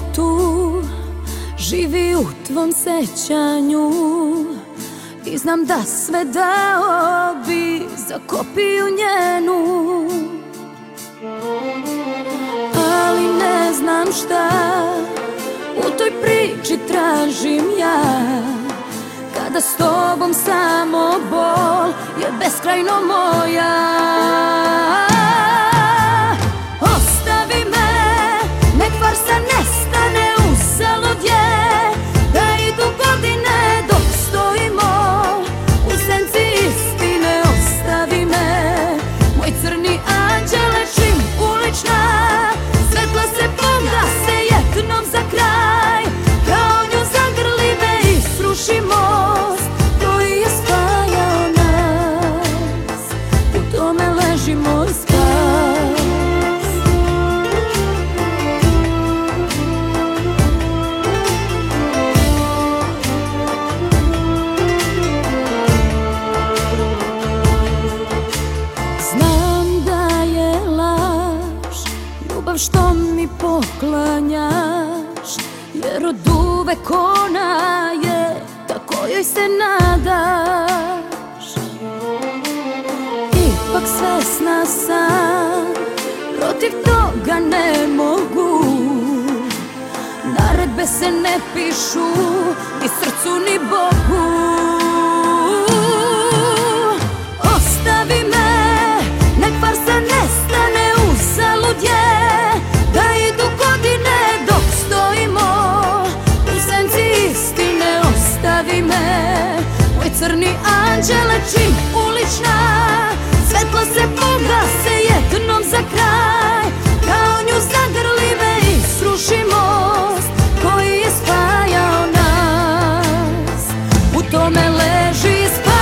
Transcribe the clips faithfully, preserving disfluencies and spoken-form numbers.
tu, živi u tvom sećanju i znam da sve dao bi za kopiju njenu, ali ne znam šta u toj priči tražim ja, kada s tobom samo bol je beskrajno moja. Ostavi me, nek farsa nestane uzalud je, da idu godine dok stojimo u senci istine. Ostavi me, moj crni anđele, čim ulična svetla se pogase jednom za kraj, kao nju zagrli me i sruši most koji je spajao nas, u tome leži moj spas. Znam da je laž ljubav što mi poklanjaš, jer od uvek ona je ta kojoj se nadaš. Ipak svesna sam, protiv toga ne mogu, naredbe se ne pišu ni srcu ni Bogu. Ostavi me, nek farsa nestane uzalud je, da idu godine dok stojimo u senci istine. Ostavi me, moj crni anđele, čim ulična svetla se pogase jednom za kraj, kao nju zagrli me i sruši most koji je spajao nas, u tome leži spas.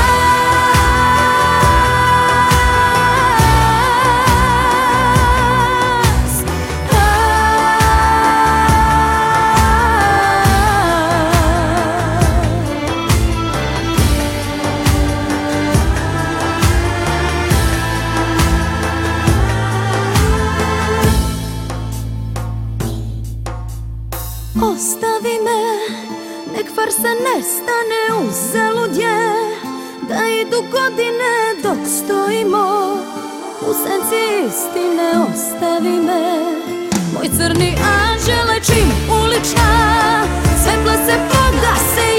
Ostavi me, nek farsa nestane uzalud je, da idu godine dok stojimo u senci istine. Ostavi me, moj crni anđele, čim ulična svetla se pogase